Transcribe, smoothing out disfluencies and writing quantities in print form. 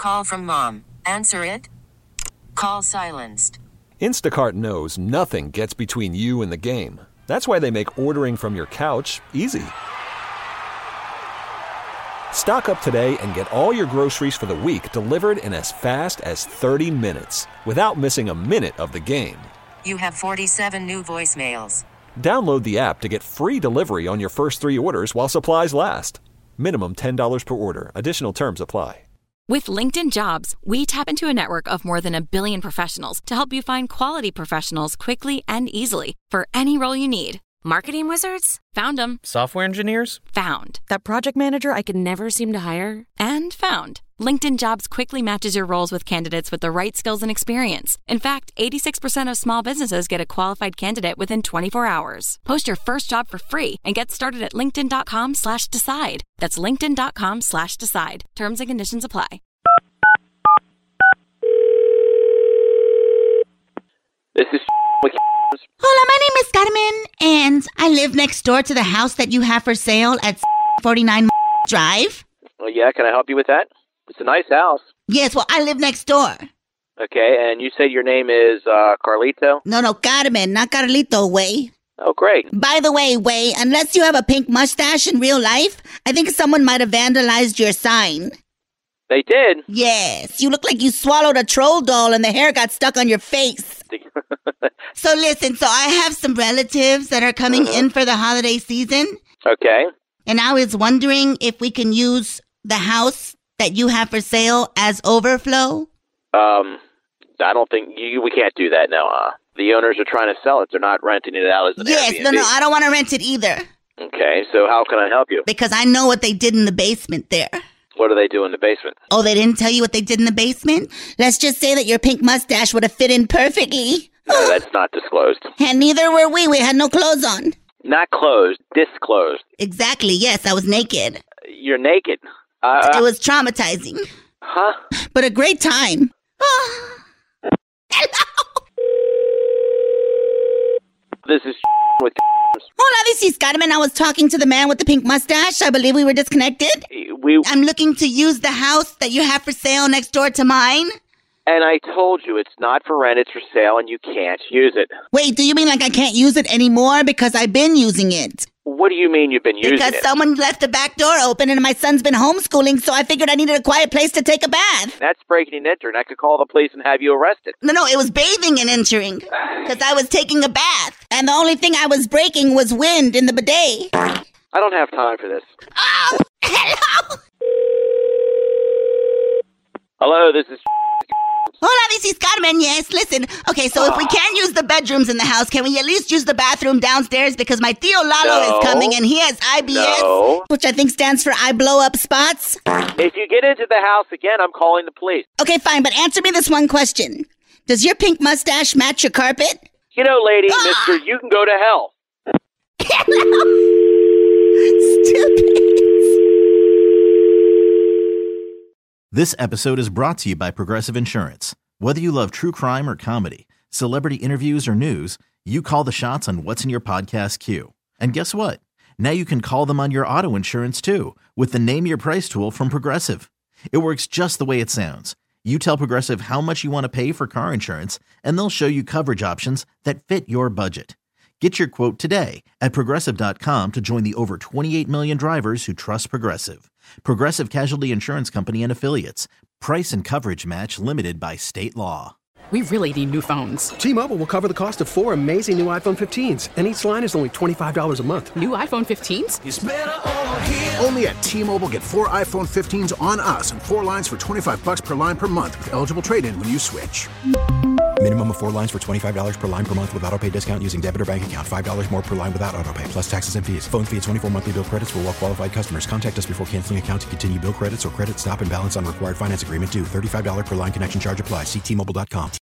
call from mom. Answer it. Call silenced. Instacart knows nothing gets between you and the game. That's why they make ordering from your couch easy. Stock up today and get all your groceries for the week delivered in as fast as 30 minutes without missing a minute of the game. You have 47 new voicemails. Download the app to get free delivery on your first 3 orders while supplies last. Minimum $10 per order. Additional terms apply. With LinkedIn Jobs, we tap into a network of more than 1 billion professionals to help you find quality professionals quickly and easily for any role you need. Marketing wizards? Found them. Software engineers? Found. That project manager I could never seem to hire? And found. LinkedIn Jobs quickly matches your roles with candidates with the right skills and experience. In fact, 86% of small businesses get a qualified candidate within 24 hours. Post your first job for free and get started at linkedin.com/decide. That's linkedin.com/decide. Terms and conditions apply. This is Hola, my name is Carmen, and I live next door to the house that you have for sale at 49 Drive. Well, yeah, can I help you with that? It's a nice house. Yes, well, I live next door. Okay, and you said your name is Carlito? No, Carmen, not Carlito, Way. Oh, great. By the way, Way, unless you have a pink mustache in real life, I think someone might have vandalized your sign. They did? Yes, you look like you swallowed a troll doll and the hair got stuck on your face. So listen, I have some relatives that are coming in for the holiday season. Okay. And I was wondering if we can use the house that you have for sale as overflow. I don't think we can't do that now. The owners are trying to sell it. They're not renting it out as an Airbnb. Yes, no, I don't want to rent it either. Okay, so how can I help you? Because I know what they did in the basement there. What do they do in the basement? Oh, they didn't tell you what they did in the basement? Let's just say that your pink mustache would have fit in perfectly. No, that's not disclosed. And neither were we. We had no clothes on. Not closed, disclosed. Exactly, yes, I was naked. You're naked. It was traumatizing. Huh? But a great time. Hello? This is with... Hola, this is Carmen. I was talking to the man with the pink mustache. I believe we were disconnected. I'm looking to use the house that you have for sale next door to mine. And I told you it's not for rent, it's for sale, and you can't use it. Wait, do you mean like I can't use it anymore? Because I've been using it. What do you mean you've been using it? Because someone left the back door open and my son's been homeschooling, so I figured I needed a quiet place to take a bath. That's breaking and entering. I could call the police and have you arrested. No, it was bathing and entering. Because I was taking a bath. And the only thing I was breaking was wind in the bidet. I don't have time for this. Oh, hello? Hello, this is... Hola, this is Carmen, yes. Listen, okay, so if we can't use the bedrooms in the house, can we at least use the bathroom downstairs? Because my Tio Lalo is coming and he has IBS, which I think stands for I blow up spots. If you get into the house again, I'm calling the police. Okay, fine, but answer me this one question. Does your pink mustache match your carpet? You know, lady, mister, you can go to hell. Stupid. This episode is brought to you by Progressive Insurance. Whether you love true crime or comedy, celebrity interviews or news, you call the shots on what's in your podcast queue. And guess what? Now you can call them on your auto insurance too with the Name Your Price tool from Progressive. It works just the way it sounds. You tell Progressive how much you want to pay for car insurance, and they'll show you coverage options that fit your budget. Get your quote today at Progressive.com to join the over 28 million drivers who trust Progressive. Progressive Casualty Insurance Company and Affiliates. Price and coverage match limited by state law. We really need new phones. T-Mobile will cover the cost of 4 amazing new iPhone 15s, and each line is only $25 a month. New iPhone 15s? It's better over here. Only at T-Mobile, get 4 iPhone 15s on us and 4 lines for $25 per line per month with eligible trade-in when you switch. Minimum of 4 lines for $25 per line per month with autopay discount using debit or bank account. $5 more per line without autopay, plus taxes and fees. Phone fee at 24 monthly bill credits for well-qualified customers. Contact us before canceling account to continue bill credits or credit stop and balance on required finance agreement due. $35 per line connection charge applies. See T-Mobile.com.